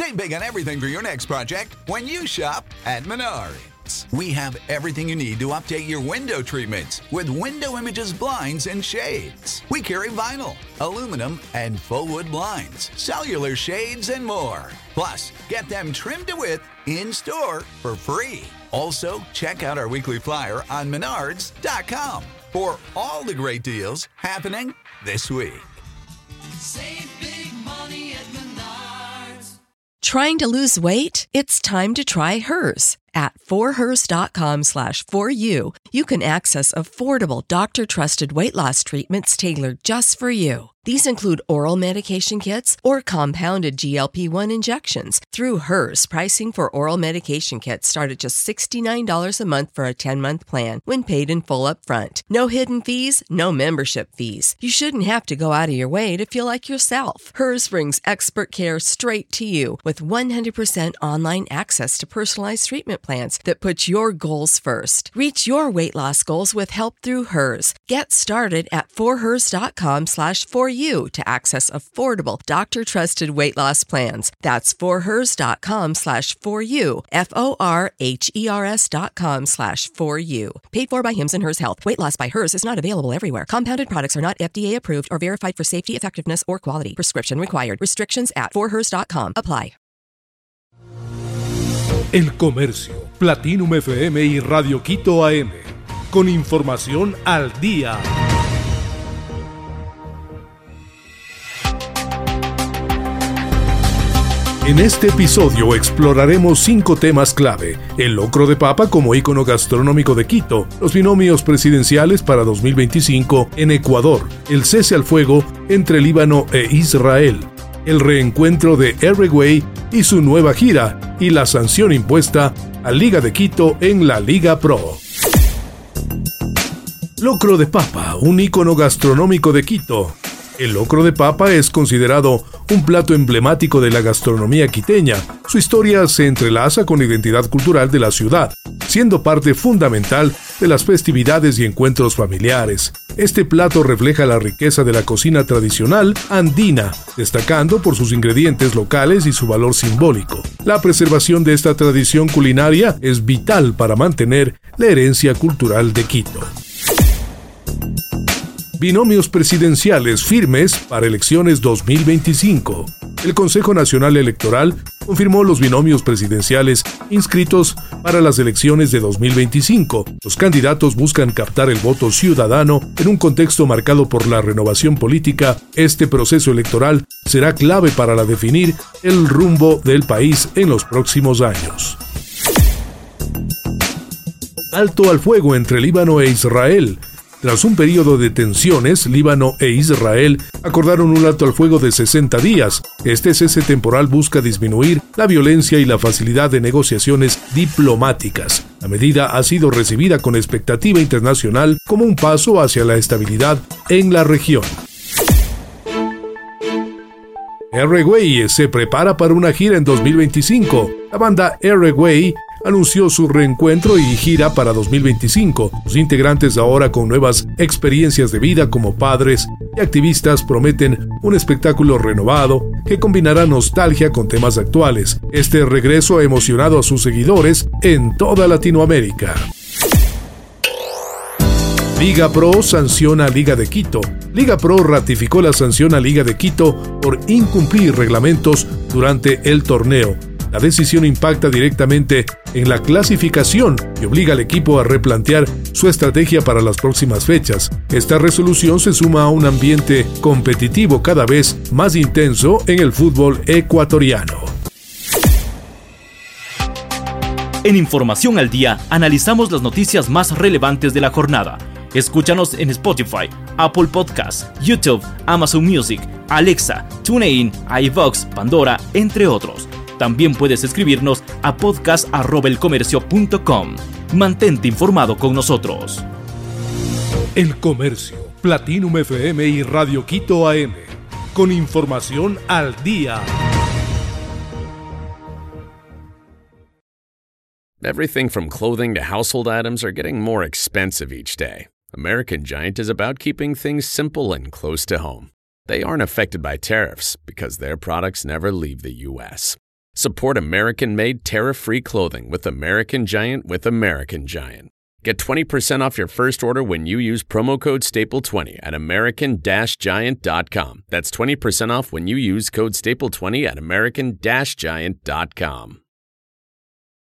Save big on everything for your next project when you shop at Menards. We have everything you need to update your window treatments with Window Images blinds and shades. We carry vinyl, aluminum, and faux wood blinds, cellular shades, and more. Plus, get them trimmed to width in-store for free. Also, check out our weekly flyer on Menards.com for all the great deals happening this week. Save big money at Menards. Trying to lose weight? It's time to try Hers. At forhers.com/4u, you can access affordable, doctor-trusted weight loss treatments tailored just for you. These include oral medication kits or compounded GLP-1 injections. Through Hers, pricing for oral medication kits start at just $69 a month for a 10-month plan when paid in full up front. No hidden fees, no membership fees. You shouldn't have to go out of your way to feel like yourself. Hers brings expert care straight to you with 100% online access to personalized treatment plans that put your goals first. Reach your weight loss goals with help through Hers. Get started at forhers.com/4u to access affordable, doctor-trusted weight loss plans. That's forhers.com/4u, forhers.com/4u. Paid for by Hims and Hers Health. Weight loss by Hers is not available everywhere. Compounded products are not FDA approved or verified for safety, effectiveness, or quality. Prescription required. Restrictions at forhers.com apply. El Comercio, Platinum FM y Radio Quito AM. Con información al día. En este episodio exploraremos 5 temas clave: el locro de papa como ícono gastronómico de Quito, los binomios presidenciales para 2025 en Ecuador, el cese al fuego entre Líbano e Israel, el reencuentro de Erreway y su nueva gira, y la sanción impuesta a Liga de Quito en la Liga Pro. Locro de papa, un ícono gastronómico de Quito. El locro de papa es considerado un plato emblemático de la gastronomía quiteña. Su historia se entrelaza con la identidad cultural de la ciudad, siendo parte fundamental de las festividades y encuentros familiares. Este plato refleja la riqueza de la cocina tradicional andina, destacando por sus ingredientes locales y su valor simbólico. La preservación de esta tradición culinaria es vital para mantener la herencia cultural de Quito. Binomios presidenciales firmes para elecciones 2025. El Consejo Nacional Electoral confirmó los binomios presidenciales inscritos para las elecciones de 2025. Los candidatos buscan captar el voto ciudadano en un contexto marcado por la renovación política. Este proceso electoral será clave para definir el rumbo del país en los próximos años. Alto al fuego entre Líbano e Israel. Tras un periodo de tensiones, Líbano e Israel acordaron un alto al fuego de 60 días. Este cese temporal busca disminuir la violencia y la facilidad de negociaciones diplomáticas. La medida ha sido recibida con expectativa internacional como un paso hacia la estabilidad en la región. Erreway se prepara para una gira en 2025. La banda Erreway anunció su reencuentro y gira para 2025. Los integrantes, ahora con nuevas experiencias de vida como padres y activistas, prometen un espectáculo renovado que combinará nostalgia con temas actuales. Este regreso ha emocionado a sus seguidores en toda Latinoamérica. Liga Pro sanciona a Liga de Quito. Liga Pro ratificó la sanción a Liga de Quito por incumplir reglamentos durante el torneo. La decisión impacta directamente en la clasificación y obliga al equipo a replantear su estrategia para las próximas fechas. Esta resolución se suma a un ambiente competitivo cada vez más intenso en el fútbol ecuatoriano. En Información al Día analizamos las noticias más relevantes de la jornada. Escúchanos en Spotify, Apple Podcasts, YouTube, Amazon Music, Alexa, TuneIn, iVoox, Pandora, entre otros. También puedes escribirnos a podcast@elcomercio.com. Mantente informado con nosotros. El Comercio, Platinum FM y Radio Quito AM. Con información al día. Everything from clothing to household items are getting more expensive each day. American Giant is about keeping things simple and close to home. They aren't affected by tariffs because their products never leave the U.S. Support American-made tariff-free clothing with American Giant with American Giant. Get 20% off your first order when you use promo code STAPLE20 at American-Giant.com. That's 20% off when you use code STAPLE20 at American-Giant.com.